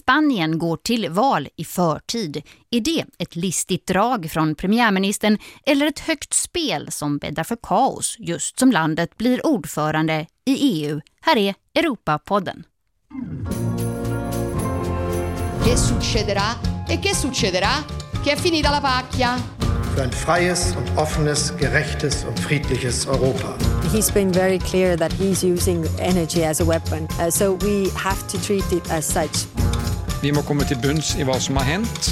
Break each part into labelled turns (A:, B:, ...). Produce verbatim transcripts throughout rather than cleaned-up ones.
A: Spanien går till val i förtid. Är det ett listigt drag från premiärministern eller ett högt spel som bäddar för kaos just som landet blir ordförande i E U? Här är Europapodden.
B: Che succederà? E che succederà? Che è finita la pacchia?
C: Für ein freies und offenes, gerechtes und friedliches Europa.
D: He's been very clear that he's using energy as a weapon, uh, so we have to treat it as such.
E: Vi må komma till bunds i vad som har hänt.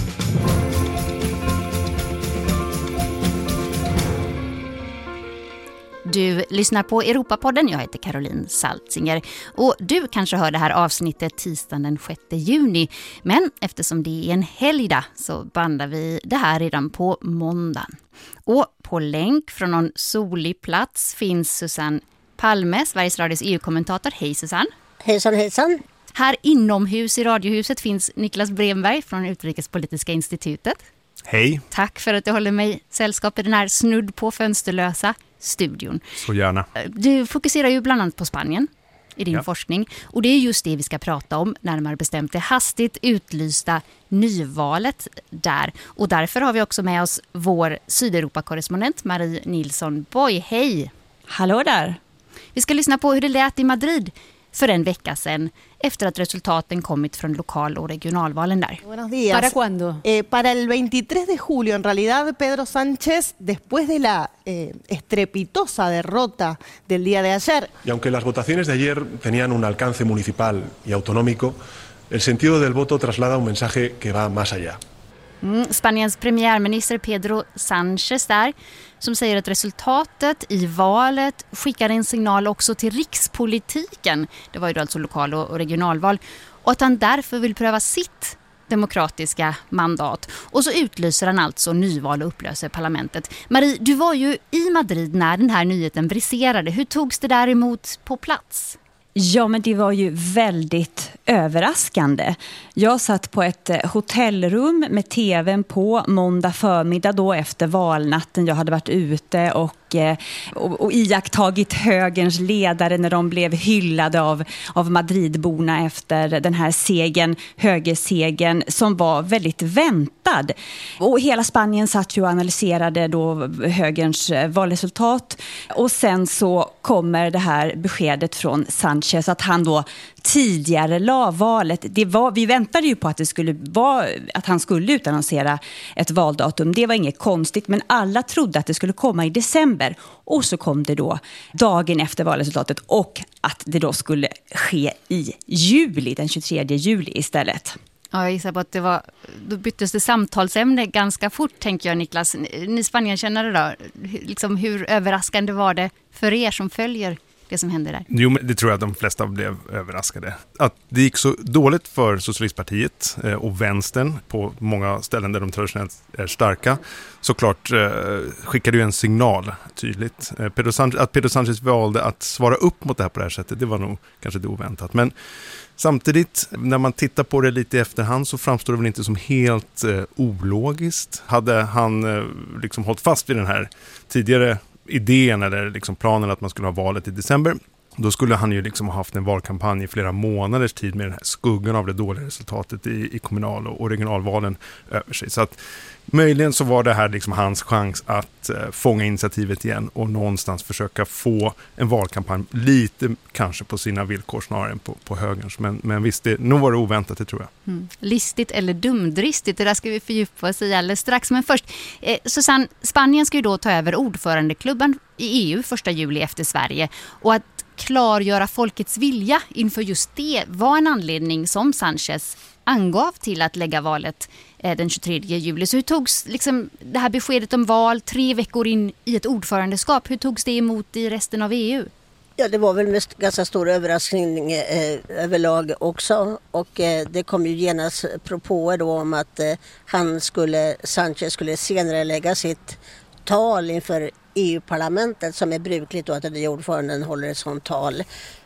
A: Du lyssnar på Europapodden, jag heter Caroline Saltzinger och du kanske hör det här avsnittet tisdagen den sjätte juni, men eftersom det är en helgdag så bandar vi det här redan på måndagen. Och på länk från någon solig plats finns Susanne Palme, Sveriges Radios E U-kommentator. Hej Susanne!
F: Hejsan, hejsan!
A: Här inomhus i radiohuset finns Niklas Bremberg från Utrikespolitiska institutet.
G: Hej!
A: Tack för att du håller mig sällskap i den här snudd på fönsterlösa studion.
G: Så gärna.
A: Du fokuserar ju bland annat på Spanien i din
G: ja.
A: forskning. Och det är just det vi ska prata om, närmare bestämt det hastigt utlysta nyvalet där. Och därför har vi också med oss vår Sydeuropa-korrespondent Marie Nilsson Boy. Hej!
H: Hallå där!
A: Vi ska lyssna på hur det lät i Madrid för en vecka sedan efter att resultaten kommit från lokal- och regionalvalen där.
F: Buenos días.
H: ¿Para cuándo?
F: Eh, para el veintitrés de julio, en realidad, Pedro Sánchez, después de la eh, estrepitosa derrota del día de ayer.
I: Y aunque las votaciones de ayer tenían un alcance municipal y autonómico, el sentido del voto traslada un mensaje que va más allá.
A: Mm, Spaniens premiärminister Pedro Sánchez där, som säger att resultatet i valet skickar en signal också till rikspolitiken. Det var ju då alltså lokal- och regionalval. Och att han därför vill pröva sitt demokratiska mandat. Och så utlyser han alltså nyval och upplöser parlamentet. Marie, du var ju i Madrid när den här nyheten briserade. Hur togs det där emot på plats?
H: Ja, men det var ju väldigt överraskande. Jag satt på ett hotellrum med tvn på måndag förmiddag då efter valnatten. Jag hade varit ute och, och, och iakttagit högerns ledare när de blev hyllade av, av Madridborna efter den här segern, högersegern som var väldigt väntad. Och hela Spanien satt ju och analyserade då högerns valresultat. Och sen så kommer det här beskedet från Sánchez att han då tidigare la valet. Det var, vi väntade ju på att det skulle vara, att han skulle utannonsera ett valdatum. Det var inget konstigt, men alla trodde att det skulle komma i december. Och så kom det då dagen efter valresultatet och att det då skulle ske i juli, den tjugotredje juli istället.
A: Ja, jag gissar på att det var, då byttes det samtalsämne ganska fort, tänker jag, Niklas. Ni Spanienkännare då, liksom hur överraskande var det för er som följer det som hände där?
G: Jo, men det tror jag att de flesta blev överraskade. Att det gick så dåligt för Socialistpartiet och vänstern på många ställen där de traditionellt är starka, såklart eh, skickade ju en signal tydligt. Eh, Pedro Sánchez, att Pedro Sánchez valde att svara upp mot det här på det här sättet, det var nog kanske det oväntat. Men samtidigt, när man tittar på det lite i efterhand så framstår det väl inte som helt eh, ologiskt. Hade han eh, liksom hållit fast vid den här tidigare idén eller liksom planen att man skulle ha valet i december, då skulle han ju liksom ha haft en valkampanj i flera månaders tid med den här skuggan av det dåliga resultatet i, i kommunal- och regionalvalen över sig. Så att möjligen så var det här liksom hans chans att eh, fånga initiativet igen och någonstans försöka få en valkampanj lite kanske på sina villkor snarare än på, på högerns. Men, men visst, det, nog var det oväntat, det tror jag.
A: Mm. Listigt eller dumdristigt, det där ska vi fördjupa oss i alldeles strax. Men först, eh, Susanne, Spanien ska ju då ta över ordförandeklubben i E U första juli efter Sverige. Och att klargöra folkets vilja inför just det var en anledning som Sánchez angav till att lägga valet eh, den tjugotredje juli. Så hur togs liksom, det här beskedet om val tre veckor in i ett ordförandeskap, hur togs det emot i resten av E U?
F: Ja, det var väl med ganska stor överraskning eh, överlag också. Och eh, det kom ju genast propåer då om att eh, han skulle, Sánchez skulle senare lägga sitt tal inför E U-parlamentet som är brukligt då att den ordföranden håller ett sånt tal.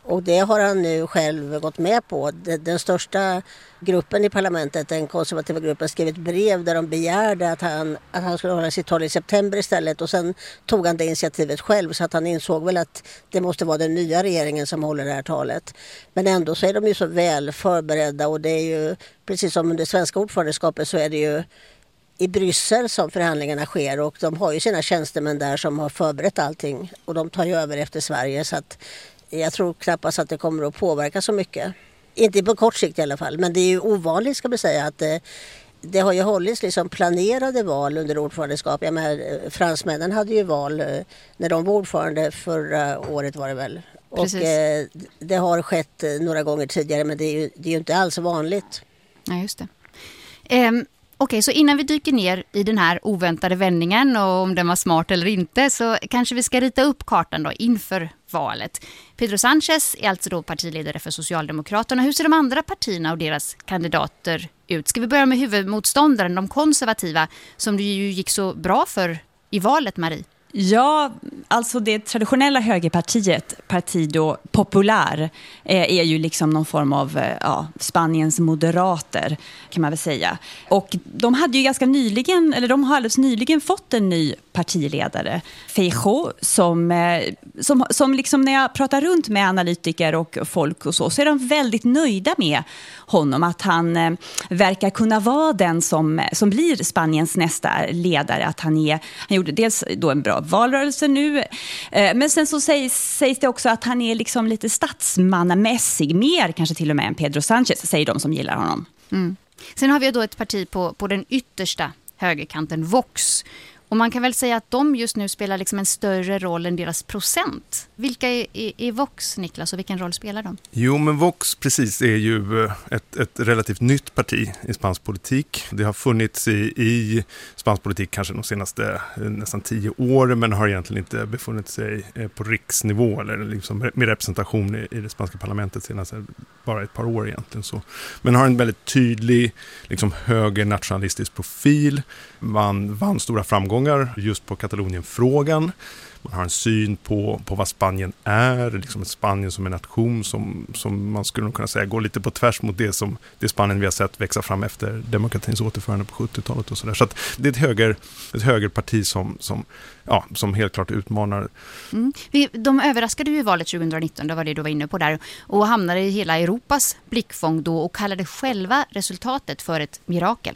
F: Och det har han nu själv gått med på. Den största gruppen i parlamentet, den konservativa gruppen, skrev ett brev där de begärde att han, att han skulle hålla sitt tal i september istället. Och sen tog han det initiativet själv, så att han insåg väl att det måste vara den nya regeringen som håller det här talet. Men ändå så är de ju så väl förberedda, och det är ju precis som under svenska ordförandeskapet så är det ju i Bryssel som förhandlingarna sker, och de har ju sina tjänstemän där som har förberett allting, och de tar ju över efter Sverige, så att jag tror knappast att det kommer att påverka så mycket. Inte på kort sikt i alla fall, men det är ju ovanligt, ska man säga, att det, det har ju hållits liksom planerade val under ordförandeskap. Jag menar, fransmännen hade ju val när de var ordförande förra året var det väl. Precis. Och eh, det har skett några gånger tidigare, men det är ju, det är ju inte alls vanligt.
A: Ja, just det. Um... Okej, okay, så innan vi dyker ner i den här oväntade vändningen och om den var smart eller inte, så kanske vi ska rita upp kartan då inför valet. Pedro Sánchez är alltså då partiledare för Socialdemokraterna. Hur ser de andra partierna och deras kandidater ut? Ska vi börja med huvudmotståndaren, de konservativa, som det ju gick så bra för i valet, Marie?
H: Ja, alltså det traditionella högerpartiet, Partido Popular, är ju liksom någon form av ja, Spaniens moderater, kan man väl säga. Och de hade ju ganska nyligen, eller de har alldeles nyligen fått en ny partiledare, Feijóo, som, som, som liksom när jag pratar runt med analytiker och folk och så, så är de väldigt nöjda med honom, att han eh, verkar kunna vara den som, som blir Spaniens nästa ledare, att han är, han gjorde dels då en bra valrörelse nu, eh, men sen så sägs, sägs det också att han är liksom lite statsmannamässig, mer kanske till och med än Pedro Sánchez, säger de som gillar honom.
A: Mm. Sen har vi då ett parti på, på den yttersta högerkanten, Vox. Och man kan väl säga att de just nu spelar liksom en större roll än deras procent. Vilka är, är, är Vox, Niklas, och vilken roll spelar de?
G: Jo, men Vox precis är ju ett, ett relativt nytt parti i spansk politik. Det har funnits i, i spansk politik kanske de senaste nästan tio åren, men har egentligen inte befunnit sig på riksnivå eller liksom med representation i, i det spanska parlamentet senaste bara ett par år egentligen. Så. Men har en väldigt tydlig liksom, höger nationalistisk profil. Man vann stora framgångar just på Katalonien-frågan. Man har en syn på, på vad Spanien är, liksom ett Spanien som en nation som, som man skulle kunna säga går lite på tvärs mot det som det Spanien vi har sett växa fram efter demokratins återförande på sjuttiotalet och sådär. Så att det är ett, höger, ett högerparti som, som, ja, som helt klart utmanar.
A: Mm. De överraskade ju i valet tjugonitton, det var det du var inne på där, och hamnade i hela Europas blickfång då och kallade själva resultatet för ett mirakel.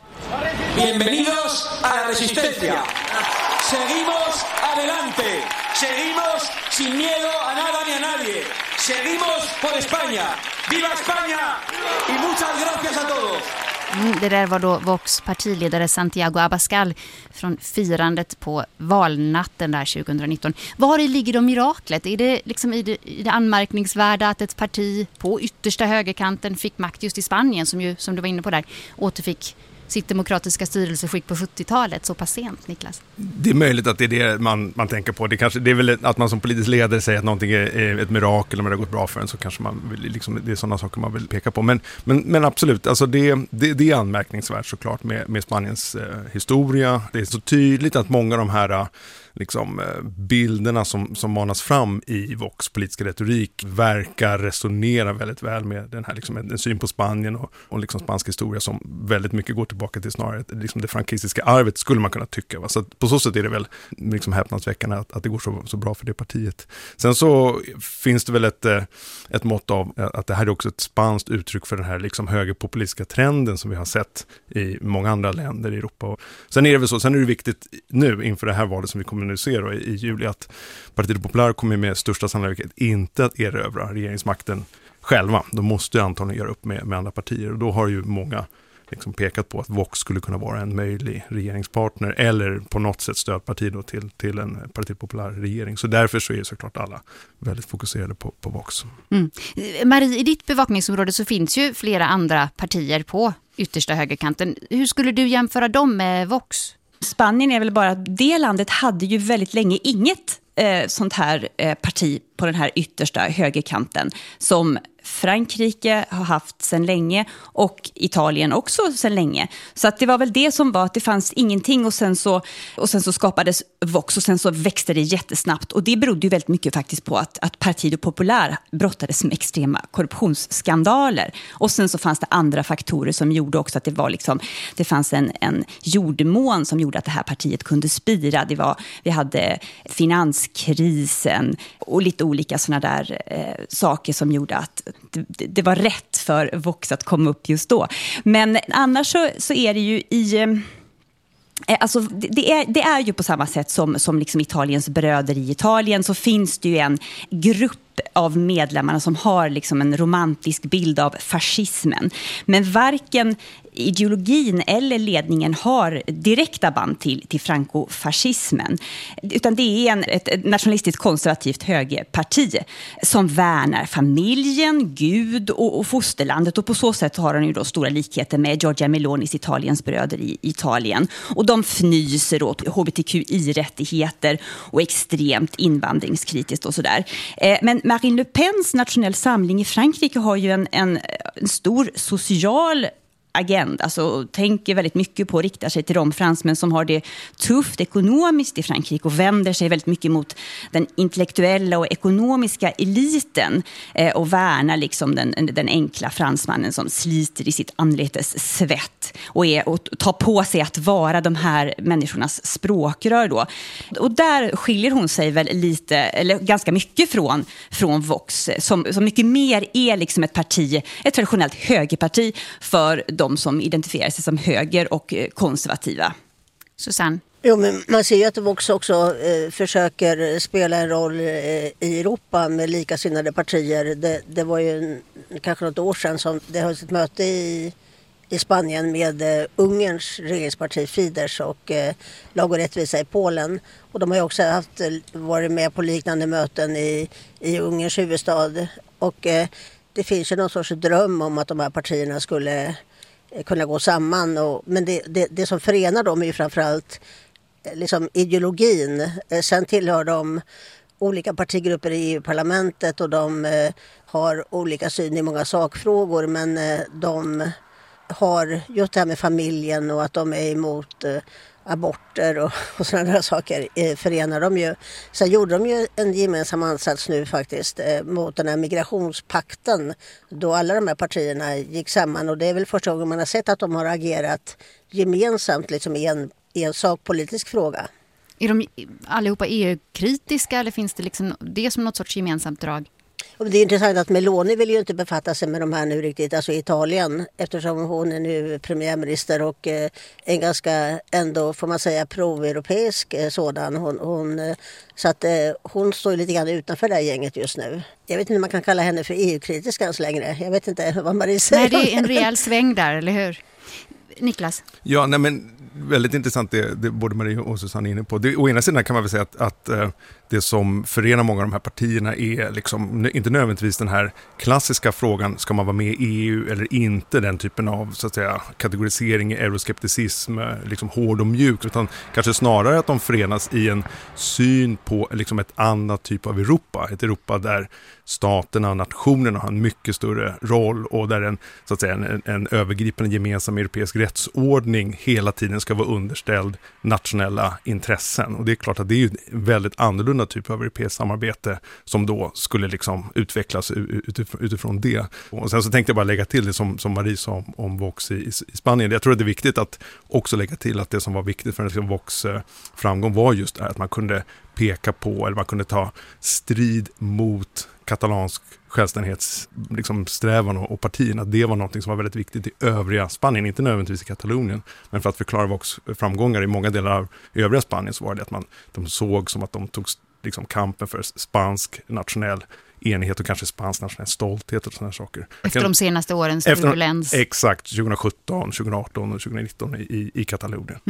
J: Bienvenidos a la resistencia. Seguimos adelante. Seguimos sin miedo a nada ni a nadie. Seguimos por España. ¡Viva España! Y muchas gracias a todos.
A: Mm, det där var då Vox partiledare Santiago Abascal från firandet på valnatten där tjugonitton. Var i ligger då miraklet? Är det liksom i det, i det anmärkningsvärda att ett parti på yttersta högerkanten fick makt just i Spanien, som ju, som du var inne på där, återfick sitt demokratiska styrelseskick på sjuttiotalet så pass sent, Niklas?
G: Det är möjligt att det är det man, man tänker på. Det, kanske, det är väl att man som politisk ledare säger att någonting är, är ett mirakel och det har gått bra för en, så kanske man vill, liksom, det är sådana saker man vill peka på. Men, men, men absolut, alltså det, det, det är anmärkningsvärt såklart med, med Spaniens eh, historia. Det är så tydligt att många av de här liksom, bilderna som, som manas fram i Vox politiska retorik verkar resonera väldigt väl med den här liksom, en syn på Spanien och, och liksom spansk historia som väldigt mycket går tillbaka till snarare liksom det frankistiska arvet, skulle man kunna tycka. Va? Så att på så sätt är det väl liksom häpnadsväckande att, att det går så, så bra för det partiet. Sen så finns det väl ett, ett mått av att det här är också ett spanskt uttryck för den här liksom högerpopulistiska trenden som vi har sett i många andra länder i Europa. Och sen är det väl så, sen är det viktigt nu inför det här valet som vi kommer nu se då, i, i juli, att Partido Popular kommer med största sannolikhet inte att erövra regeringsmakten själva. De måste antagligen göra upp med, med andra partier, och då har ju många liksom pekat på att Vox skulle kunna vara en möjlig regeringspartner eller på något sätt stödparti då till, till en Partido Popular regering. Så därför så är såklart alla väldigt fokuserade på, på Vox.
A: Mm. Marie, i ditt bevakningsområde så finns ju flera andra partier på yttersta högerkanten. Hur skulle du jämföra dem med Vox?
H: Spanien är väl bara, det landet hade ju väldigt länge inget eh, sånt här eh, parti på den här yttersta högerkanten som Frankrike har haft sedan länge och Italien också sedan länge. Så att det var väl det som var att det fanns ingenting och sen så, och sen så skapades Vox och sen så växte det jättesnabbt. Och det berodde ju väldigt mycket faktiskt på att, att Partido Popular brottades med extrema korruptionsskandaler. Och sen så fanns det andra faktorer som gjorde också att det var liksom, det fanns en, en jordmån som gjorde att det här partiet kunde spira. Det var, vi hade finanskrisen och lite olika såna där eh, saker som gjorde att det, det var rätt för Vox att komma upp just då. Men annars så, så är det ju i... Eh, alltså det, det, är, det är ju på samma sätt som, som liksom Italiens bröder i Italien, så finns det ju en grupp av medlemmarna som har liksom en romantisk bild av fascismen. Men varken ideologin eller ledningen har direkta band till, till frankofascismen. Utan det är en, ett nationalistiskt konservativt högerparti som värnar familjen, Gud och, och fosterlandet. Och på så sätt har de ju då stora likheter med Giorgia Melonis Italiens bröder i Italien. Och de fnyser åt H B T Q I-rättigheter och extremt invandringskritiskt och sådär. Eh, men Marine Le Pens nationell samling i Frankrike har ju en, en, en stor social agenda, alltså tänker väldigt mycket på att rikta sig till de fransmän som har det tufft ekonomiskt i Frankrike och vänder sig väldigt mycket mot den intellektuella och ekonomiska eliten eh, och värnar liksom den, den enkla fransmannen som sliter i sitt anletes svett och, är, och tar på sig att vara de här människornas språkrör då. Och där skiljer hon sig väl lite, eller ganska mycket från, från Vox, som, som mycket mer är liksom ett parti, ett traditionellt högerparti för de som identifierar sig som höger och konservativa.
A: Susanne?
F: Jo, men man ser ju att Vox också eh, försöker spela en roll eh, i Europa med likasinnade partier. Det, det var ju en, kanske något år sedan som det hölls ett möte i, i Spanien med eh, Ungerns regeringsparti Fidesz och eh, Lag och rättvisa i Polen. Och de har ju också haft, varit med på liknande möten i, i Ungerns huvudstad. Och eh, det finns ju någon sorts dröm om att de här partierna skulle kunna gå samman. Och, men det, det, det som förenar dem är ju framförallt liksom ideologin. Sen tillhör de olika partigrupper i E U-parlamentet och de eh, har olika syn i många sakfrågor, men eh, de har just det här med familjen och att de är emot eh, aborter och, och sådana där saker eh, förenar de ju. Sen gjorde de ju en gemensam ansats nu faktiskt eh, mot den här migrationspakten då alla de här partierna gick samman, och det är väl första gången man har sett att de har agerat gemensamt liksom i en, i en sakpolitisk fråga.
A: Är de allihopa E U-kritiska eller finns det liksom det som något sorts gemensamt drag?
F: Och det är intressant att Meloni vill ju inte befatta sig med de här nu riktigt, alltså Italien, eftersom hon är nu premiärminister och eh, en ganska ändå, får man säga, pro-europeisk eh, sådan. Hon, hon, eh, så att eh, hon står lite grann utanför det här gänget just nu. Jag vet inte om man kan kalla henne för E U-kritisk ens längre. Jag vet inte vad Marie säger.
A: Nej, det är en rejäl sväng där, eller hur? Niklas?
G: Ja, nej men väldigt intressant det, det både Marie och Susanne är inne på. Det, å ena sidan kan man väl säga att, att uh, det som förenar många av de här partierna är liksom, inte nödvändigtvis den här klassiska frågan, ska man vara med i E U eller inte, den typen av så att säga, kategorisering, euroskepticism, liksom hård och mjuk, utan kanske snarare att de förenas i en syn på liksom ett annat typ av Europa. Ett Europa där staterna och nationerna har en mycket större roll och där en, så att säga, en, en övergripande gemensam europeisk rättsordning hela tiden ska vara underställd nationella intressen. Och det är klart att det är ju en väldigt annorlunda typ av europeiskt samarbete som då skulle liksom utvecklas utifrån, utifrån det. Och sen så tänkte jag bara lägga till det som, som Marie sa om, om Vox i, i Spanien. Jag tror att det är viktigt att också lägga till att det som var viktigt för en Vox framgång var just att man kunde peka på, eller man kunde ta strid mot katalansk självständighetssträvan liksom, strävan och, och partierna. Det var något som var väldigt viktigt i övriga Spanien, inte nödvändigtvis i Katalonien, men för att förklara Vox framgångar i många delar av övriga Spanien så var det att man, de såg som att de tog liksom, kampen för spansk nationell enighet och kanske spansk nationell stolthet och sådana saker.
A: Efter de senaste årens
G: efter,
A: turbulens.
G: Exakt, tjugo sjutton, tjugo arton och tjugo nitton i, i, i Katalonien.
A: Mm.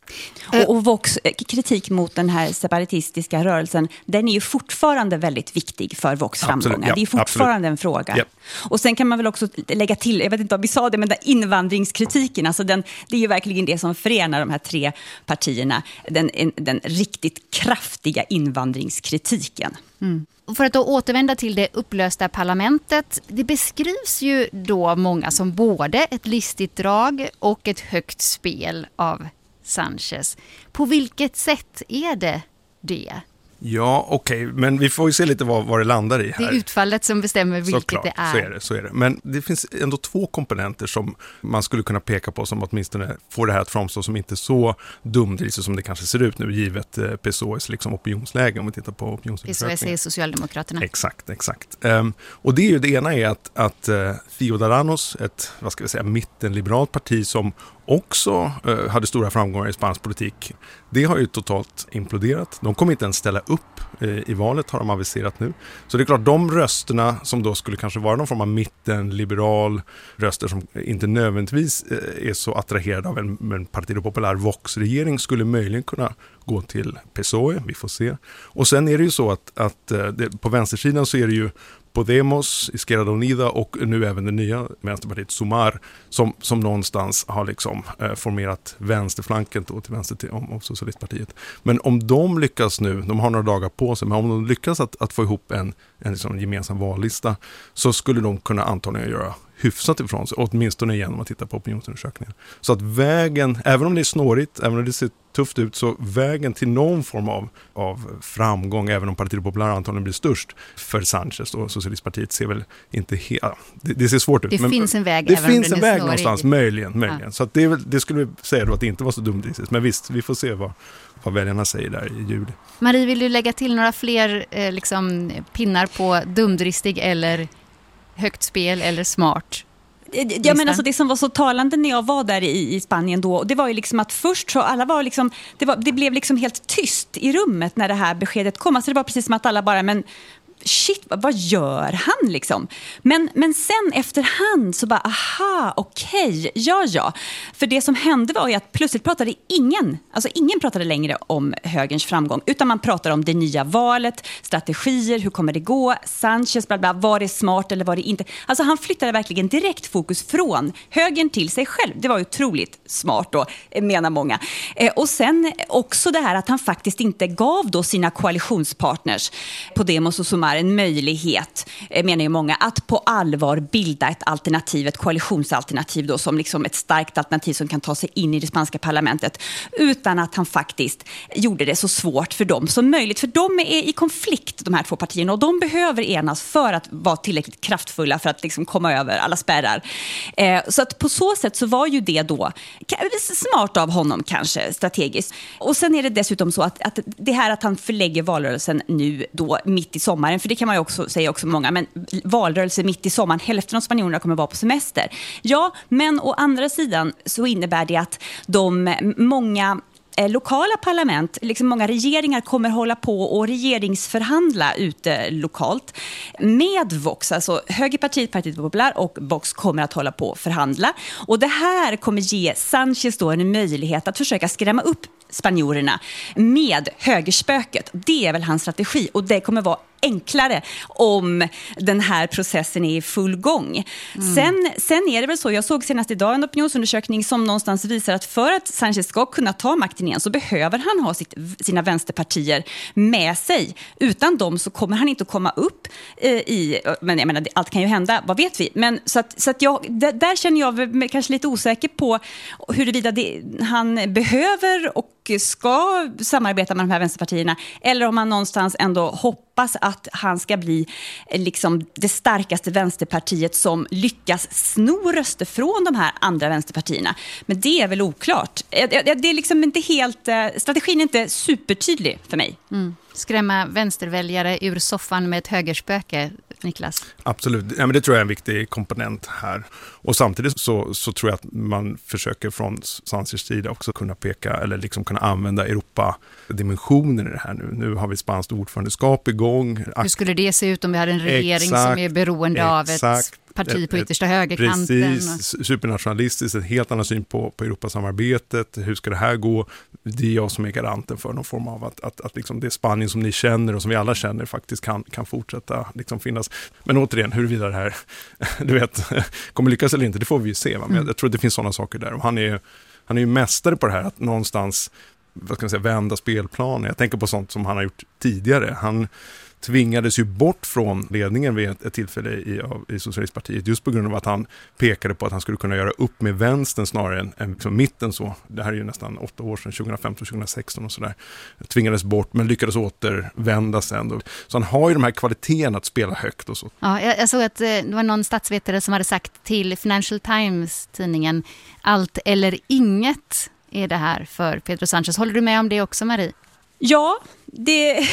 H: Och, och Vox kritik mot den här separatistiska rörelsen, den är ju fortfarande väldigt viktig för Vox framgångar. Ja, det är fortfarande absolut. En fråga. Yep. Och sen kan man väl också lägga till, jag vet inte om vi sa det, men den invandringskritiken, alltså den, det är ju verkligen det som förenar de här tre partierna, den, den riktigt kraftiga invandringskritiken.
A: Mm. För att då återvända till det upplösta parlamentet, det beskrivs ju då många som både ett listigt drag och ett högt spel av Sanchez. På vilket sätt är det det?
G: Ja, okej, okay. Men vi får ju se lite vad, vad det landar i här.
A: Det är utfallet som bestämmer vilket
G: Såklart,
A: det är.
G: Så är det, så är det. Men det finns ändå två komponenter som man skulle kunna peka på som åtminstone får det här att framstå som inte så dumdrisigt som det kanske ser ut nu, givet eh, P S O S liksom opinionsläge, om vi tittar på opinionsundersökningar.
A: P S O S är Socialdemokraterna.
G: Exakt, exakt. Um, och det är ju det ena är att, att uh, Ciudadanos, ett vad ska vi säga, mittenliberalt parti som också uh, hade stora framgångar i spansk politik, det har ju totalt imploderat. De kommer inte ens ställa upp uh, i valet, har de aviserat nu. Så det är klart, de rösterna som då skulle kanske vara någon form av mittenliberal röster som inte nödvändigtvis uh, är så attraherade av en, en Partido Popular Vox-regering skulle möjligen kunna gå till P S O E, vi får se. Och sen är det ju så att, att uh, det, på vänstersidan så är det ju Podemos, Izquierda Unida och nu även det nya vänsterpartiet Sumar som, som någonstans har liksom eh, formerat vänsterflanken då till vänster till, om, om socialistpartiet. Men om de lyckas nu, de har några dagar på sig, men om de lyckas att, att få ihop en, en liksom gemensam vallista så skulle de kunna antagligen göra hyfsat ifrån sig, åtminstone igen om man tittar på opinionsundersökningen. Så att vägen, även om det är snårigt, även om det ser tufft ut, så vägen till någon form av, av framgång, även om Partido Popular antagligen blir störst för Sanchez och Socialistpartiet ser väl inte helt, det, det ser svårt ut.
A: Det
G: men
A: finns en väg,
G: det
A: även
G: finns
A: om
G: en
A: den är
G: väg
A: snårig.
G: någonstans, möjligen, möjligen.
A: Ja.
G: Så att det, är väl, det skulle vi säga då att det inte var så dumdristigt, men visst, vi får se vad, vad väljarna säger där i juli.
A: Marie, vill du lägga till några fler eh, liksom, pinnar på dumdristig eller högt spel eller smart?
H: Jag menar, alltså det som var så talande när jag var där i, i Spanien då, det var ju liksom att först så alla var liksom, det, var, det blev liksom helt tyst i rummet när det här beskedet kom. Alltså det var precis som att alla bara, men shit, vad gör han liksom? Men, men sen efterhand så bara, aha, okej, okay, ja, ja. För det som hände var ju att plötsligt pratade ingen, alltså ingen pratade längre om högerns framgång, utan man pratade om det nya valet, strategier, hur kommer det gå, Sanchez, bla bla, var det smart eller var det inte? Alltså han flyttade verkligen direkt fokus från högern till sig själv. Det var ju otroligt smart då, menar många. Eh, och sen också det här att han faktiskt inte gav då sina koalitionspartners Podemos och Sumar en möjlighet, menar ju många, att på allvar bilda ett alternativ, ett koalitionsalternativ då, som liksom ett starkt alternativ som kan ta sig in i det spanska parlamentet, utan att han faktiskt gjorde det så svårt för dem som möjligt. För de är i konflikt, de här två partierna, och de behöver enas för att vara tillräckligt kraftfulla för att liksom komma över alla spärrar. Eh, så att på så sätt så var ju det då smart av honom kanske, strategiskt. Och sen är det dessutom så att, att det här att han förlägger valrörelsen nu då mitt i sommaren, för det kan man ju också säga också många, men valrörelse mitt i sommaren, hälften av spanjorerna kommer vara på semester. Ja, men å andra sidan så innebär det att de många eh, lokala parlament, liksom många regeringar kommer hålla på och regeringsförhandla ute lokalt med Vox, alltså högerpartiet, Partido Popular och Vox kommer att hålla på och förhandla. Och det här kommer ge Sanchez då en möjlighet att försöka skrämma upp spanjorerna med högerspöket. Det är väl hans strategi, och det kommer vara enklare om den här processen är i full gång. Mm. Sen, sen är det väl så, jag såg senast idag en opinionsundersökning som någonstans visar att för att Sanchez ska kunna ta makten igen så behöver han ha sitt, sina vänsterpartier med sig. Utan dem så kommer han inte att komma upp eh, i, men jag menar, allt kan ju hända, vad vet vi? Men så att, så att jag, där, där känner jag mig kanske lite osäker på huruvida det, han behöver och ska samarbeta med de här vänsterpartierna, eller om han någonstans ändå hoppas att han ska bli liksom det starkaste vänsterpartiet som lyckas sno röster från de här andra vänsterpartierna. Men det är väl oklart. Det är liksom inte helt, strategin är inte supertydlig för mig.
A: Mm. Skrämma vänsterväljare ur soffan med ett högerspöke, Niklas?
G: Absolut, ja, men det tror jag är en viktig komponent här. Och samtidigt så, så tror jag att man försöker från Sanchez sida också kunna peka eller liksom kunna använda Europa-dimensionen i det här nu. Nu har vi spanskt ordförandeskap igång.
A: Hur skulle det se ut om vi hade en regering exakt, som är beroende av ett parti på yttersta högerkanten.
G: Precis, och... supernationalistiskt, en helt annan syn på, på Europasamarbetet. Hur ska det här gå? Det är jag som är garanten för någon form av att, att, att liksom det Spanien som ni känner och som vi alla känner faktiskt kan, kan fortsätta liksom finnas. Men återigen, huruvida det här du vet, kommer lyckas eller inte, det får vi ju se. Va? Men jag, jag tror att det finns sådana saker där. Och han är, han är ju mästare på det här att någonstans, vad ska man säga, vända spelplanen. Jag tänker på sånt som han har gjort tidigare. Han tvingades ju bort från ledningen vid ett, ett tillfälle i, av, i Socialistpartiet just på grund av att han pekade på att han skulle kunna göra upp med vänstern snarare än, än liksom mitten så. Det här är ju nästan åtta år sedan, tjugohundrafemton tjugohundrasexton och sådär. Tvingades bort men lyckades återvända sen då. Så han har ju de här kvaliteterna att spela högt och så.
A: Ja, jag, jag såg att det var någon statsvetare som hade sagt till Financial Times, tidningen, allt eller inget är det här för Pedro Sánchez. Håller du med om det också, Marie?
H: Ja, det...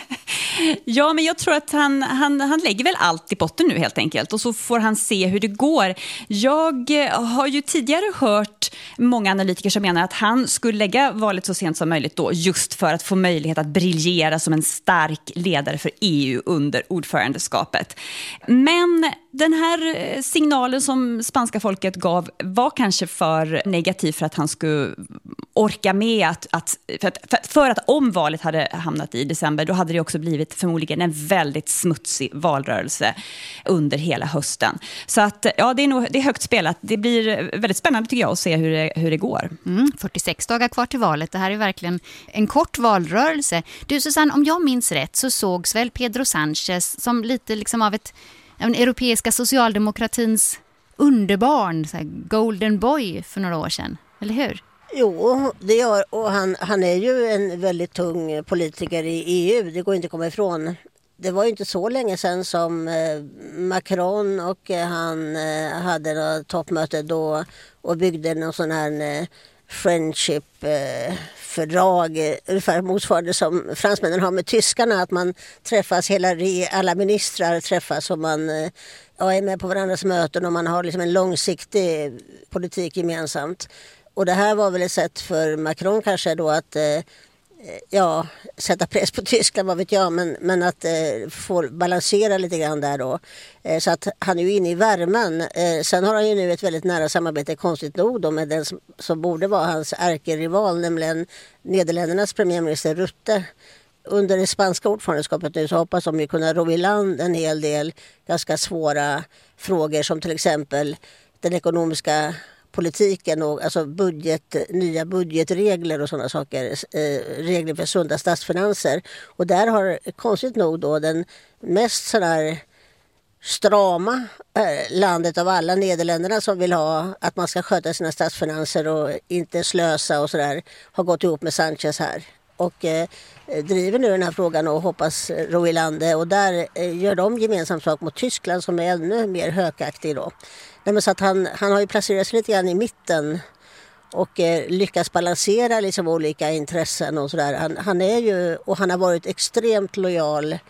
H: ja, men jag tror att han, han, han lägger väl allt i botten nu helt enkelt. Och så får han se hur det går. Jag har ju tidigare hört många analytiker som menar att han skulle lägga valet så sent som möjligt då. Just för att få möjlighet att briljera som en stark ledare för E U under ordförandeskapet. Men den här signalen som spanska folket gav var kanske för negativ för att han skulle orka med att, att, för, att, för, för att om valet hade hamnat i december då hade det också blivit förmodligen en väldigt smutsig valrörelse under hela hösten. Så att ja, det är nog det är högt spelat. Det blir väldigt spännande tycker jag att se hur det, hur det går.
A: Mm, fyrtiosex dagar kvar till valet. Det här är verkligen en kort valrörelse. Du Susanne, om jag minns rätt så sågs väl Pedro Sánchez som lite liksom av ett den europeiska socialdemokratins underbarn, så här golden boy för några år sedan, eller hur?
F: Jo, det gör, och han, han är ju en väldigt tung politiker i E U, det går inte att komma ifrån. Det var ju inte så länge sedan som eh, Macron och eh, han eh, hade något toppmöte då och byggde någon sån här eh, friendship-fördrag, eh, ungefär motsvarande som fransmännen har med tyskarna, att man träffas, hela, alla ministrar träffas och man eh, ja, är med på varandras möten och man har liksom en långsiktig politik gemensamt. Och det här var väl ett sätt för Macron kanske då att eh, ja, sätta press på Tyskland, vad vet jag, men, men att eh, få balansera lite grann där då. Eh, så att han är ju inne i värmen. Eh, sen har han ju nu ett väldigt nära samarbete, konstigt nog då, med den som, som borde vara hans ärkerival, nämligen Nederländernas premiärminister Rutte. Under det spanska ordförandeskapet nu så hoppas de ju kunna ro i land en hel del ganska svåra frågor som till exempel den ekonomiska politiken och alltså budget, nya budgetregler och sådana saker, eh, regler för sunda statsfinanser. Och där har konstigt nog då den mest sådär strama eh, landet av alla, Nederländerna, som vill ha att man ska sköta sina statsfinanser och inte slösa och sådär, har gått ihop med Sánchez här. Och eh, driver nu den här frågan och hoppas ro i landet. Och där eh, gör de gemensam sak mot Tyskland som är ännu mer hökaktig då. Nej, men så att han, han har ju placerat sig lite grann i mitten och eh, lyckas balansera liksom olika intressen och sådär. Han, han är ju, och han har varit extremt lojal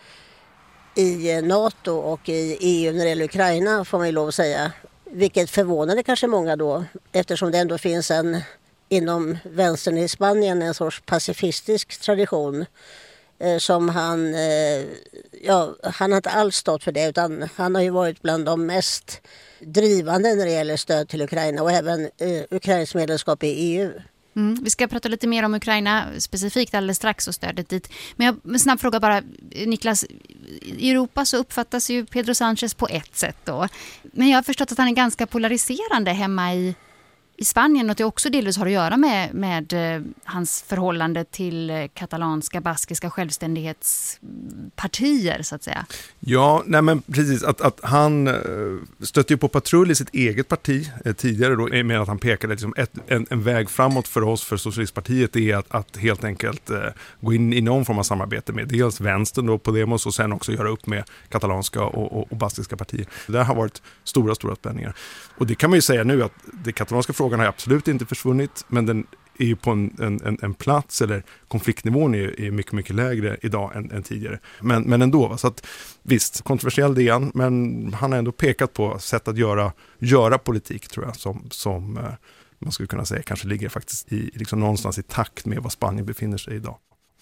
F: i NATO och i E U när det gäller Ukraina, får man ju lov att säga. Vilket förvånade kanske många då, eftersom det ändå finns en inom vänstern i Spanien en sorts pacifistisk tradition eh, som han, eh, ja, han har inte alls stått för det, utan han har ju varit bland de mest drivande när det gäller stöd till Ukraina och även eh, Ukrains medlemskap i E U.
A: Mm, vi ska prata lite mer om Ukraina specifikt alldeles strax och stödet dit. Men jag en snabb fråga bara, Niklas. I Europa så uppfattas ju Pedro Sánchez på ett sätt då. Men jag har förstått att han är ganska polariserande hemma i i Spanien, och det också delvis har att göra med, med eh, hans förhållande till eh, katalanska, baskiska självständighetspartier så att säga.
G: Ja, nej men precis, att, att han eh, stötte ju på patrull i sitt eget parti eh, tidigare då, med att han pekade liksom ett, en, en väg framåt för oss, för Socialistpartiet, är att, att helt enkelt eh, gå in i någon form av samarbete med dels vänstern då på Demos och sen också göra upp med katalanska och, och, och baskiska partier. Det har varit stora, stora spänningar. Och det kan man ju säga nu att det katalanska frågan har absolut inte försvunnit, men den är ju på en, en, en plats, eller konfliktnivån är, är mycket, mycket lägre idag än, än tidigare. Men, men ändå, va? Så att visst, kontroversiell det är han, men han har ändå pekat på sätt att göra, göra politik, tror jag, som, som man skulle kunna säga kanske ligger faktiskt i, liksom någonstans i takt med vad Spanien befinner sig i idag.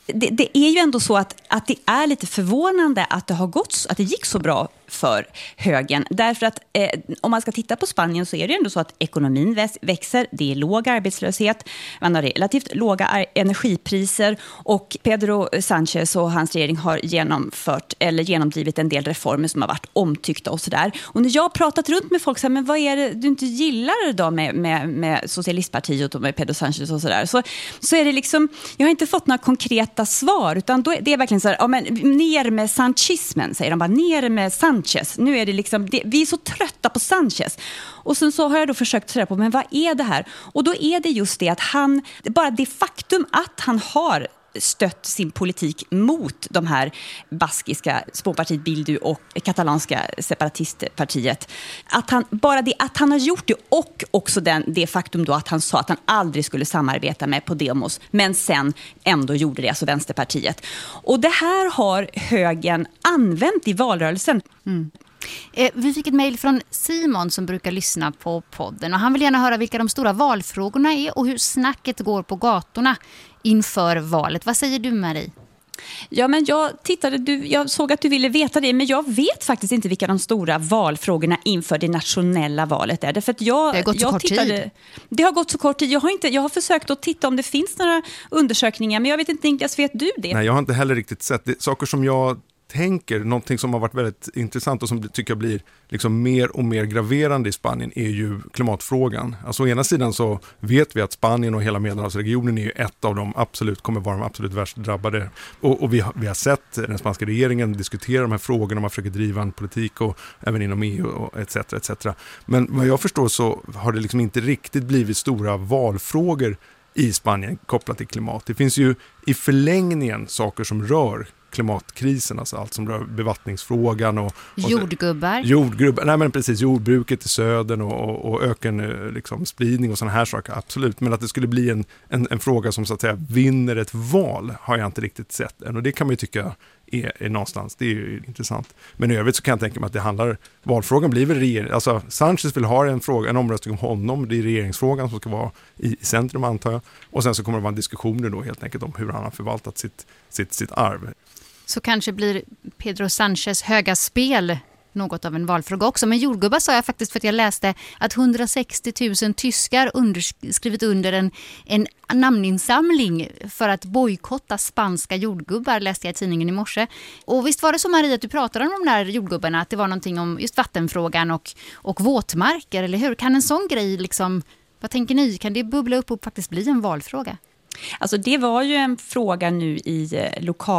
H: Det, det är ju ändå så att, att det är lite förvånande att det har gått, att det gick så bra för högern. Därför att eh, om man ska titta på Spanien så är det ändå så att ekonomin väx, växer, det är låg arbetslöshet, man har relativt låga energipriser och Pedro Sánchez och hans regering har genomfört eller genomdrivit en del reformer som har varit omtyckta och sådär. Och när jag har pratat runt med folk så här, men vad är det du inte gillar då med, med, med Socialistpartiet och med Pedro Sánchez och sådär, så, så är det liksom, jag har inte fått några konkreta svar utan då är det är verkligen så här, ja, men ner med sanchismen, säger de bara, ner med Sanchez. Nu är det liksom, det, vi är så trötta på Sanchez. Och sen så har jag då försökt säga på, men vad är det här? Och då är det just det att han, bara det faktum att han har stött sin politik mot de här baskiska småpartiet Bildu och katalanska separatistpartiet. Att han, bara det att han har gjort det och också den, det faktum då att han sa att han aldrig skulle samarbeta med Podemos men sen ändå gjorde det, alltså Vänsterpartiet. Och det här har högern använt i valrörelsen.
A: Mm. Eh, vi fick ett mejl från Simon som brukar lyssna på podden och han vill gärna höra vilka de stora valfrågorna är och hur snacket går på gatorna inför valet. Vad säger du, Marie?
H: Ja, men jag tittade, du, jag såg att du ville veta det, men jag vet faktiskt inte vilka de stora valfrågorna inför det nationella valet är. Därför att jag,
A: det har gått så
H: jag
A: kort
H: tittade,
A: tid.
H: Det har gått så kort tid. Jag har, inte, jag har försökt att titta om det finns några undersökningar, men jag vet inte, Niklas, vet du det?
G: Nej, jag har inte heller riktigt sett det. Saker som jag tänker, någonting som har varit väldigt intressant och som tycker jag blir liksom mer och mer graverande i Spanien är ju klimatfrågan. Alltså å ena sidan så vet vi att Spanien och hela Medelhavsregionen är ju ett av de absolut, kommer vara de absolut värst drabbade. Och, och vi, har, vi har sett den spanska regeringen diskutera de här frågorna, man försöker driva en politik och även inom E U och et cetera et cetera. Men vad jag förstår så har det liksom inte riktigt blivit stora valfrågor i Spanien kopplat till klimat. Det finns ju i förlängningen saker som rör klimatkrisen, alltså allt som rör bevattningsfrågan och, och
A: jordgubbar.
G: Jordgubbar, nej men precis, jordbruket i södern och, och, och öken liksom, spridning och sådana här saker, absolut. Men att det skulle bli en, en, en fråga som så att säga vinner ett val har jag inte riktigt sett än och det kan man ju tycka är, är någonstans, det är ju intressant. Men i övrigt så kan jag tänka mig att det handlar, valfrågan blir väl regering, alltså Sanchez vill ha en fråga, en omröstning om honom, det är regeringsfrågan som ska vara i, i centrum antar jag. Och sen så kommer det vara en diskussion då helt enkelt om hur han har förvaltat sitt, sitt, sitt arv.
A: Så kanske blir Pedro Sanchez höga spel något av en valfråga också. Men jordgubbar sa jag faktiskt för att jag läste att hundrasextio tusen tyskar under, skrivit under en, en namninsamling för att bojkotta spanska jordgubbar, läste jag i tidningen i morse. Och visst var det så, Maria, att du pratade om de där jordgubbarna, att det var någonting om just vattenfrågan och, och våtmarker, eller hur? Kan en sån grej liksom, vad tänker ni? Kan det bubbla upp och faktiskt bli en valfråga?
H: Alltså det var ju en fråga nu i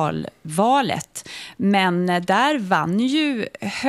H: lokalvalet, men där vann ju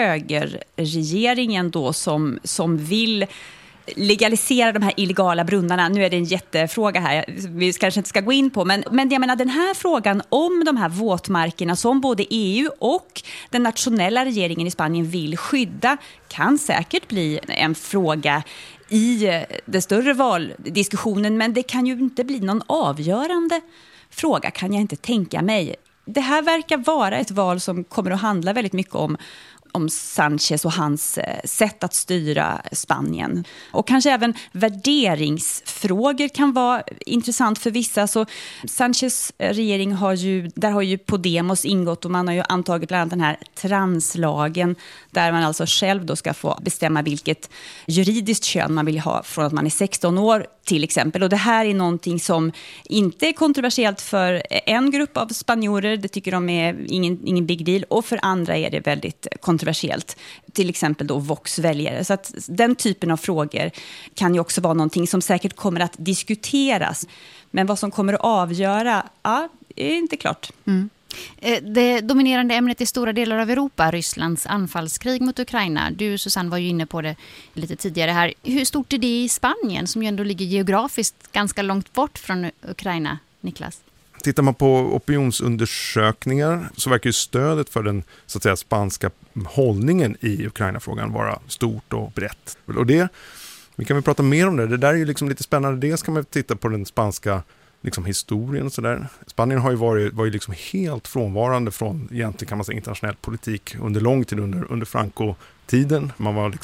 H: högerregeringen då som, som vill legalisera de här illegala brunnarna. Nu är det en jättefråga här, vi kanske inte ska gå in på, men, men jag menar den här frågan om de här våtmarkerna som både E U och den nationella regeringen i Spanien vill skydda kan säkert bli en fråga i den större valdiskussionen, men det kan ju inte bli någon avgörande fråga, kan jag inte tänka mig. Det här verkar vara ett val som kommer att handla väldigt mycket om om Sanchez och hans sätt att styra Spanien. Och kanske även värderingsfrågor kan vara intressant för vissa. Så Sanchez regering har ju, där har ju Podemos ingått och man har ju antagit bland annat den här translagen där man alltså själv då ska få bestämma vilket juridiskt kön man vill ha från att man är sexton år till exempel. Och det här är någonting som inte är kontroversiellt för en grupp av spanjorer, det tycker de är ingen, ingen big deal, och för andra är det väldigt kontroversiellt, till exempel då Vox-väljare. Så att den typen av frågor kan ju också vara någonting som säkert kommer att diskuteras. Men vad som kommer att avgöra, ja, är inte klart.
A: Mm. Det dominerande ämnet i stora delar av Europa, Rysslands anfallskrig mot Ukraina. Du, Susanne, var ju inne på det lite tidigare här. Hur stort är det i Spanien som ju ändå ligger geografiskt ganska långt bort från Ukraina, Niklas?
G: Tittar man på opinionsundersökningar så verkar ju stödet för den så att säga spanska hållningen i Ukraina-frågan vara stort och brett. Och det, vi kan väl prata mer om det. Det där är ju liksom lite spännande. Dels kan man titta på den spanska liksom historien och sådär. Spanien har ju varit, var ju liksom helt frånvarande från egentligen kan man säga internationell politik under lång tid under, under Franco-tiden. Man var liksom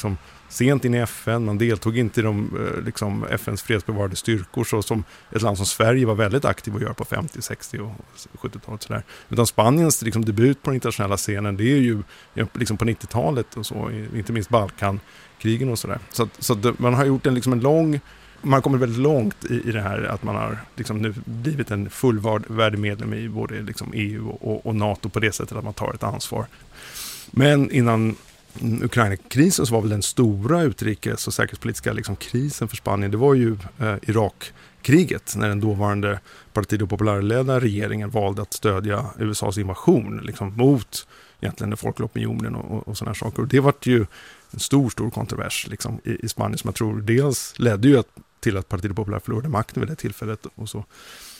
G: sent in i F N, man deltog inte i de, liksom, F N:s fredsbevarande styrkor så som ett land som Sverige var väldigt aktiv att göra på femtio-, sextio- och sjuttiotalet. Sådär. Utan Spaniens liksom, debut på den internationella scenen, det är ju liksom, på nittiotalet och så, inte minst Balkankrigen och sådär. Så, så att man har gjort en, liksom, en lång, man har kommit väldigt långt i, i det här att man har liksom, nu blivit en fullvärdig medlem i både liksom, E U och, och NATO på det sättet att man tar ett ansvar. Men innan Ukraina-krisen så var väl den stora utrikes- och säkerhetspolitiska liksom, krisen för Spanien, det var ju eh, Irakkriget när den dåvarande Partido Popular-ledda regeringen valde att stödja U S A:s invasion liksom, mot egentligen den folkliga opinionen och, och sådana saker. Och det var ju en stor, stor kontrovers liksom, i, i Spanien som jag tror dels ledde ju att, till att Partido Popular förlorade makten vid det tillfället och så.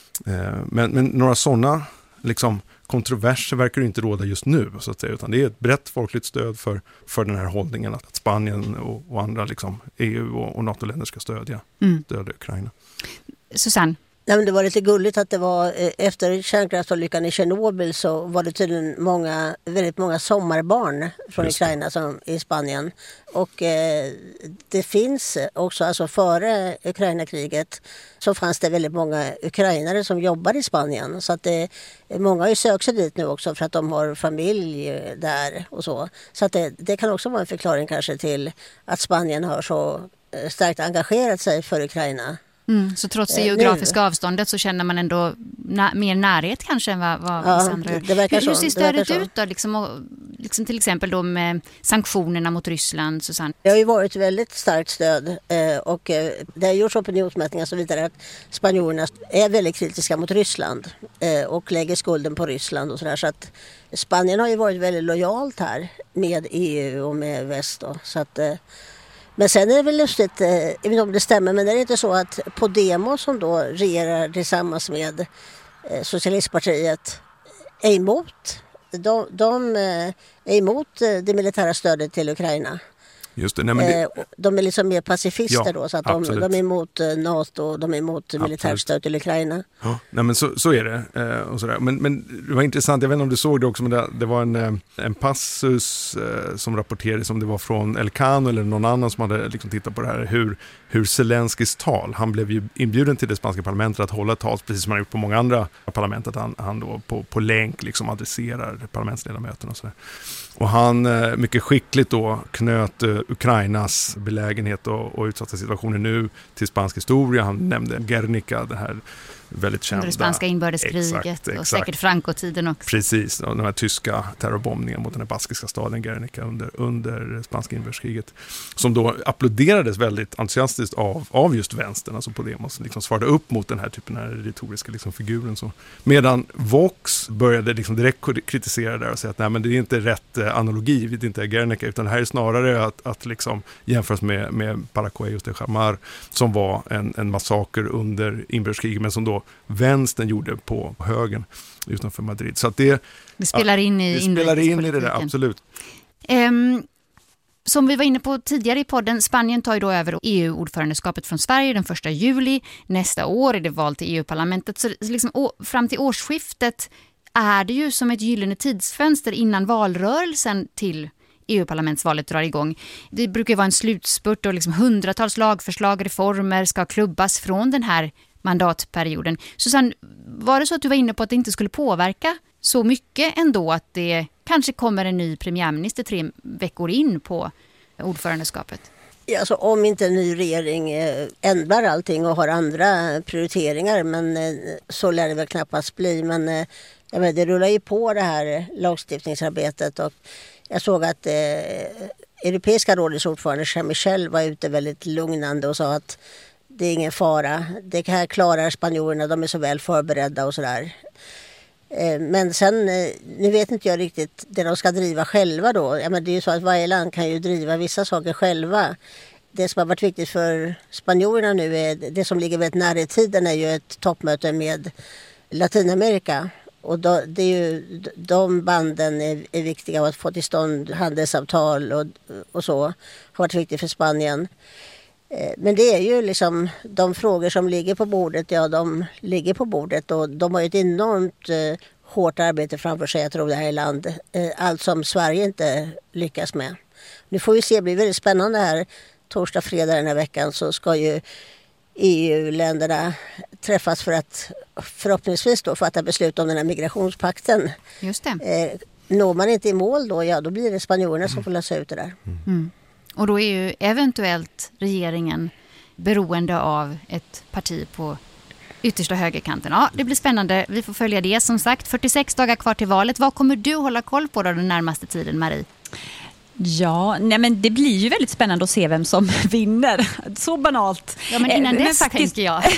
G: Eh, men, men några sådana liksom kontroverser verkar inte råda just nu så att säga, utan det är ett brett folkligt stöd för, för den här hållningen att Spanien och, och andra liksom E U och, och NATO-länder ska stödja, mm. stödja Ukraina.
A: Susanne?
F: Nej, men det var lite gulligt att det var efter kärnkraftsolyckan i Tjernobyl så var det tydligen många, väldigt många sommarbarn från Just. Ukraina som i Spanien. Och eh, det finns också, alltså före Ukraina-kriget så fanns det väldigt många ukrainare som jobbar i Spanien. Så att det, många har ju sökt sig dit nu också för att de har familj där och så. Så att det, det kan också vara en förklaring kanske till att Spanien har så starkt engagerat sig för Ukraina.
A: Mm, så trots det geografiska nu. avståndet så känner man ändå na- mer närhet kanske än vad, vad
F: ja,
A: vissa andra gör.
F: Det verkar
A: hur, hur
F: så.
A: ser stödet ut då? Liksom, och, liksom till exempel då med sanktionerna mot Ryssland, Susanne?
F: Det har ju varit väldigt starkt stöd eh, och eh, det har gjorts opinionsmätningar och så vidare att spanjorerna är väldigt kritiska mot Ryssland eh, och lägger skulden på Ryssland och sådär. Så att Spanien har ju varit väldigt lojalt här med E U och med väst då, så att eh, men sen är det väl lustigt, jag vet inte om det stämmer, men det är inte så att Podemos som då regerar tillsammans med Socialistpartiet är emot, de, de är emot det militära stödet till Ukraina.
G: Just det. Nej, men det...
F: De är liksom mer pacifister ja, då, så att de, de är emot NATO, de är emot militärt stöd till Ukraina.
G: Ja, nej, men så, så är det. Eh, och sådär. Men, men det var intressant, jag vet inte om du såg det också, men det, det var en, en passus eh, som rapporterades, om det var från Elcano eller någon annan som hade liksom tittat på det här, hur, hur Zelenskis tal, han blev ju inbjuden till det spanska parlamentet att hålla tal, precis som han gjort på många andra parlament, att han, han då på, på länk liksom adresserar parlamentsledamöterna och sådär. Och han eh, mycket skickligt då knöt eh, Ukrainas belägenhet och, och utsatta situationer nu till spansk historia. Han nämnde Guernica, det här väldigt kända.
A: Under det spanska inbördeskriget exakt, exakt. Och säkert Franco-tiden också.
G: Precis, och den här tyska terrorbombningen mot den här baskiska staden Guernica under, under spanska inbördeskriget. Som då applåderades väldigt entusiastiskt av, av just vänstern, alltså Podemos, liksom svarade upp mot den här typen av retoriska liksom, figuren. Så. Medan Vox började liksom direkt kritisera det och säga att nej, men det är inte rätt eh, analogi, det är inte Guernica, utan det här är snarare att, att liksom jämföras med, med Paracuellos de Chamar, som var en, en massaker under inbördeskriget, men som då vänstern gjorde på högen utanför Madrid. Så att det,
A: det spelar in i
G: det spelar in i det där, absolut.
A: Um, som vi var inne på tidigare i podden, Spanien tar ju då över E U-ordförandeskapet från Sverige den första juli. Nästa år är det val till E U-parlamentet. Så liksom, å, fram till årsskiftet är det ju som ett gyllene tidsfönster innan valrörelsen till E U-parlamentsvalet drar igång. Det brukar vara en slutspurt och liksom hundratals lagförslag, reformer ska klubbas från den här mandatperioden. Susanne, var det så att du var inne på att det inte skulle påverka så mycket ändå att det kanske kommer en ny premiärminister tre veckor in på ordförandeskapet?
F: Ja, alltså, om inte en ny regering eh, ändrar allting och har andra prioriteringar, men eh, så lär det väl knappast bli. Men eh, jag vet, det rullar ju på det här lagstiftningsarbetet och jag såg att eh, Europeiska rådets ordförande Charles Michel var ute väldigt lugnande och sa att det är ingen fara. Det här klarar spanjorerna, de är så väl förberedda och sådär. Men sen, nu vet inte jag riktigt det de ska driva själva då. Ja, men det är ju så att varje land kan ju driva vissa saker själva. Det som har varit viktigt för spanjorerna nu är, det som ligger väldigt nära i tiden är ju ett toppmöte med Latinamerika. Och då, det är ju, de banden är, är viktiga, att få till stånd handelsavtal och, och så har varit viktigt för Spanien. Men det är ju liksom de frågor som ligger på bordet, ja de ligger på bordet och de har ju ett enormt eh, hårt arbete framför sig, jag tror, det här i land. Eh, allt som Sverige inte lyckas med. Nu får vi se, det blir väldigt spännande här. Torsdag, fredag den här veckan så ska ju E U-länderna träffas för att förhoppningsvis då fatta beslut om den här migrationspakten.
A: Just det.
F: Eh, når man inte i mål då, ja då blir det spanjorerna som får lösa ut det där.
A: Mm. Och då är ju eventuellt regeringen beroende av ett parti på yttersta högerkanten. Ja, det blir spännande. Vi får följa det. Som sagt, fyrtiosex dagar kvar till valet. Vad kommer du hålla koll på då den närmaste tiden, Marie?
H: Ja, nej men det blir ju väldigt spännande att se vem som vinner. Så banalt.
A: Ja, men innan
H: eh,
A: dess
H: faktiskt...
A: tänker jag.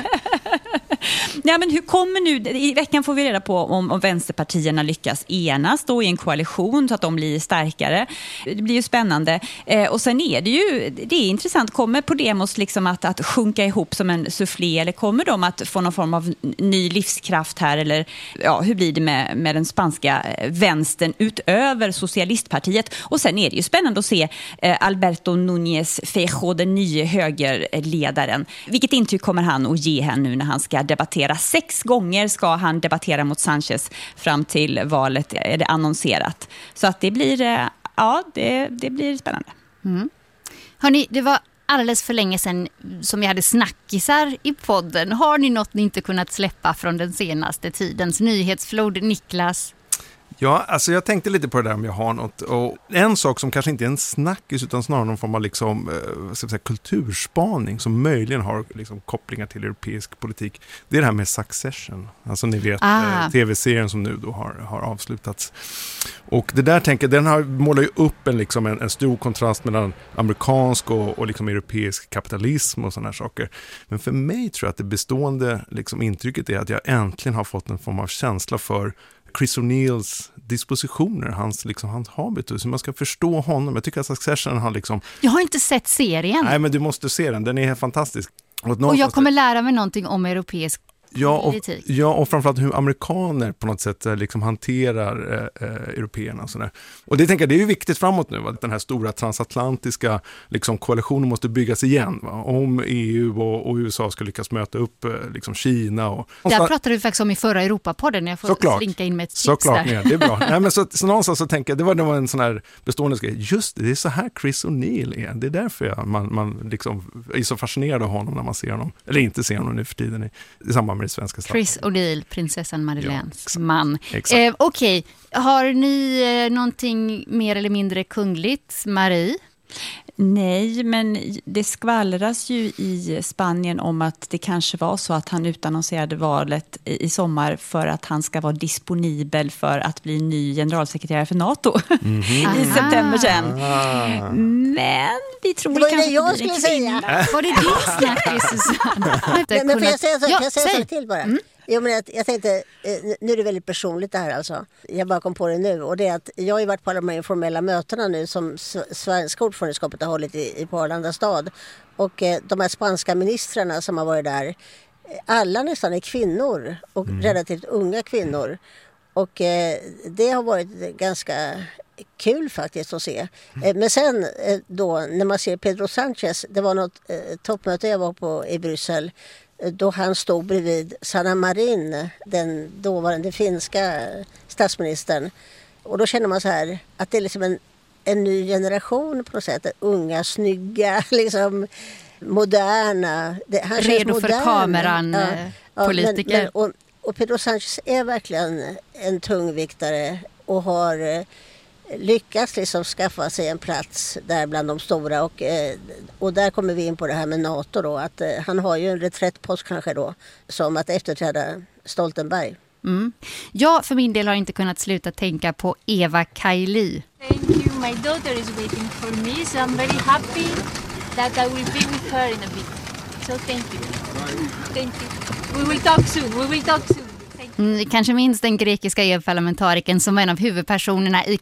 H: Nej, men hur kommer nu, i veckan får vi reda på om, om vänsterpartierna lyckas enas då i en koalition så att de blir starkare. Det blir ju spännande. Eh, och sen är det ju, det är intressant, kommer Podemos liksom att, att sjunka ihop som en soufflé eller kommer de att få någon form av ny livskraft här eller ja, hur blir det med, med den spanska vänstern utöver socialistpartiet? Och sen är det ju spännande att se eh, Alberto Núñez Feijóo, den nya högerledaren. Vilket intryck kommer han att ge här nu när han ska debattera? Sex gånger ska han debattera mot Sánchez fram till valet, är det annonserat. Så att det blir, ja, det, det blir spännande.
A: Mm. Hörrni, det var alldeles för länge sedan som jag hade snackisar i podden. Har ni något ni inte kunnat släppa från den senaste tidens nyhetsflod, Niklas?
G: Ja, alltså jag tänkte lite på det där om jag har något. Och en sak som kanske inte är en snackis utan snarare någon form av liksom, eh, ska säga, kulturspaning som möjligen har liksom, kopplingar till europeisk politik. Det är det här med Succession. Alltså ni vet
A: ah.
G: eh, tv-serien som nu då har, har avslutats. Och det där tänker den har målar ju upp en, liksom, en, en stor kontrast mellan amerikansk och, och liksom, europeisk kapitalism och sådana här saker. Men för mig tror jag att det bestående liksom, intrycket är att jag äntligen har fått en form av känsla för Chris O'Neills dispositioner, hans, liksom, hans habitus, hur man ska förstå honom. Jag tycker att Succession har liksom...
A: Jag har inte sett serien.
G: Nej, men du måste se den, den är fantastisk.
A: Och, och jag kommer lära mig någonting om europeisk
G: ja, och,
A: politik.
G: Ja, och framförallt hur amerikaner på något sätt liksom hanterar eh, européerna och sådär. Och det tänker jag, det är ju viktigt framåt nu, va? Att den här stora transatlantiska liksom, koalitionen måste byggas igen. Va? Om E U och, och U S A ska lyckas möta upp eh, liksom Kina. Och, och
A: där pratade du faktiskt om i förra Europapodden när jag får
G: såklart,
A: slinka in med ett tips
G: såklart,
A: där.
G: Ja, det är bra. Nej, men så, så någonstans så tänker jag, det var, det var en sån här bestående grej. Just det, det är så här Chris O'Neill är. Det är därför jag, man, man liksom är så fascinerad av honom när man ser honom. Eller inte ser honom nu för tiden i, i samband med det svenska staten.
A: Chris O'Neill, prinsessan Madeleines ja, man. Eh, Okej, okay. Har ni eh, någonting mer eller mindre kungligt, Marie?
H: Nej, men det skvallras ju i Spanien om att det kanske var så att han utannonserade valet i sommar för att han ska vara disponibel för att bli ny generalsekreterare för NATO mm-hmm. i september sen. Ah. Men vi tror
F: det var
H: kanske
F: det jag skulle säga.
A: Var det ditt snack, Susanne?
F: Men, men får jag säga så,
A: ja,
F: jag säga
A: säg.
F: så till bara?
A: Mm.
F: Jo, men jag, jag tänkte, nu är det väldigt personligt det här alltså. Jag bara kom på det nu. Och det är att jag har ju varit på alla de här informella mötena nu som svenska ordförandeskapet har hållit i, i på Arlanda stad. Och eh, de här spanska ministrarna som har varit där, alla nästan är kvinnor och mm. relativt unga kvinnor. Och eh, det har varit ganska kul faktiskt att se. Eh, men sen eh, då när man ser Pedro Sánchez, det var något eh, toppmöte jag var på i Bryssel, då han stod bredvid Sanna Marin, den dåvarande finska statsministern. Och då känner man så här att det är liksom en, en ny generation på något sätt. Unga, snygga, liksom moderna. Det, han
A: redo
F: modern.
A: för kameran, ja, ja, politiker.
F: Men, men, och, och Pedro Sánchez är verkligen en tungviktare och har lyckats liksom skaffa sig en plats där bland de stora och, och där kommer vi in på det här med NATO då, att han har ju en reträttpost kanske då som att efterträda Stoltenberg.
A: Mm. Jag för min del har inte kunnat sluta tänka på Eva Kaili.
K: Thank you, my daughter is waiting for me, so I'm very happy that I will be with her in a bit. So thank you. Thank you. We will talk soon. We will talk soon.
A: Mm, kanske minst den grekiska E U-parlamentarikern som var en av huvudpersonerna i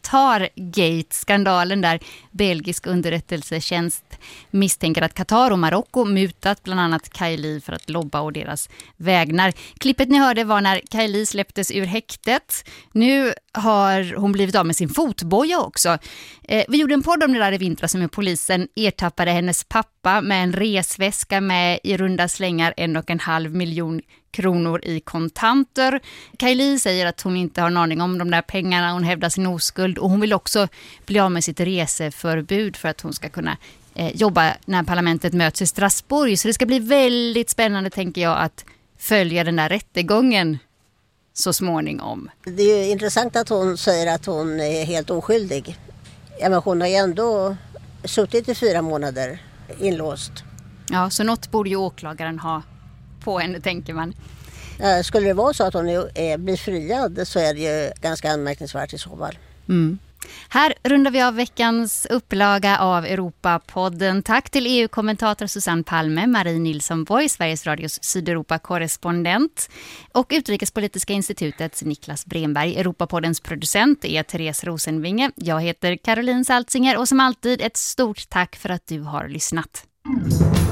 A: Qatar-Gate-skandalen där belgisk underrättelsetjänst misstänker att Qatar och Marocko mutat bland annat Kaili för att lobba och deras vägnar. Klippet ni hörde var när Kaili släpptes ur häktet. Nu har hon blivit av med sin fotboja också. Eh, vi gjorde en podd om det där i vintras med polisen ertappade hennes pappa med en resväska med i runda slängar en och en halv miljon kronor i kontanter. Kaili säger att hon inte har en aning om de där pengarna. Hon hävdar sin oskuld. skuld. Och hon vill också bli av med sitt reseförbud för att hon ska kunna eh, jobba när parlamentet möts i Strasbourg. Så det ska bli väldigt spännande, tänker jag, att följa den där rättegången så småningom.
F: Det är ju intressant att hon säger att hon är helt oskyldig. Ja, men hon har ju ändå suttit i fyra månader inlåst.
A: Ja, så något borde ju åklagaren ha på henne, tänker man.
F: Ja, skulle det vara så att hon är, blir friad så är det ju ganska anmärkningsvärt i så fall.
A: Mm. Här rundar vi av veckans upplaga av Europapodden. Tack till E U-kommentator Susanne Palme, Marie Nilsson Boy, Sveriges Radios Sydeuropa-korrespondent och Utrikespolitiska institutets Niklas Bremberg. Europapoddens producent är Therese Rosenvinge. Jag heter Caroline Saltzinger och som alltid ett stort tack för att du har lyssnat.